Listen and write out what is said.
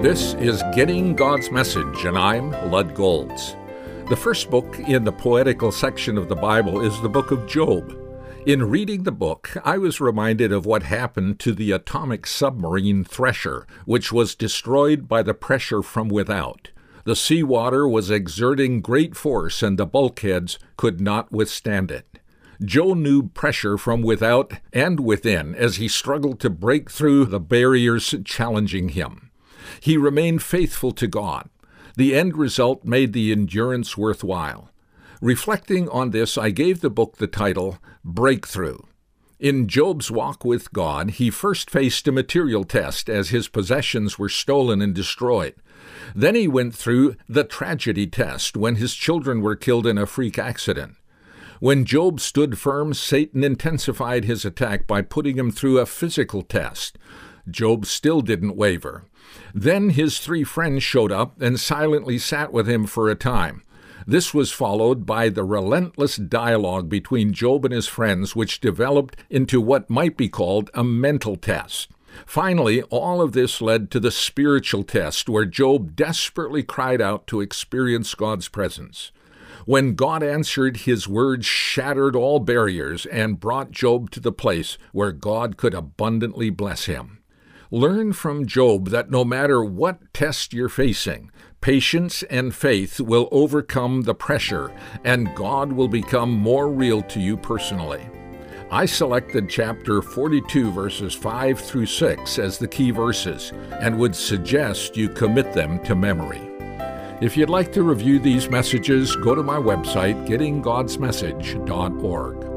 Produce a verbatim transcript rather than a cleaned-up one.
This is Getting God's Message, and I'm Lud Golds. The first book in the poetical section of the Bible is the book of Job. In reading the book, I was reminded of what happened to the atomic submarine Thresher, which was destroyed by the pressure from without. The seawater was exerting great force, and the bulkheads could not withstand it. Job knew pressure from without and within as he struggled to break through the barriers challenging him. He remained faithful to God. The end result made the endurance worthwhile. Reflecting on this, I gave the book the title, Breakthrough. In Job's walk with God, he first faced a material test as his possessions were stolen and destroyed. Then he went through the tragedy test when his children were killed in a freak accident. When Job stood firm, Satan intensified his attack by putting him through a physical test. Job still didn't waver. Then his three friends showed up and silently sat with him for a time. This was followed by the relentless dialogue between Job and his friends, which developed into what might be called a mental test. Finally, all of this led to the spiritual test, where Job desperately cried out to experience God's presence. When God answered, his words shattered all barriers and brought Job to the place where God could abundantly bless him. Learn from Job that no matter what test you're facing, patience and faith will overcome the pressure, and God will become more real to you personally. I selected chapter forty-two, verses five through six as the key verses, and would suggest you commit them to memory. If you'd like to review these messages, go to my website, getting gods message dot org.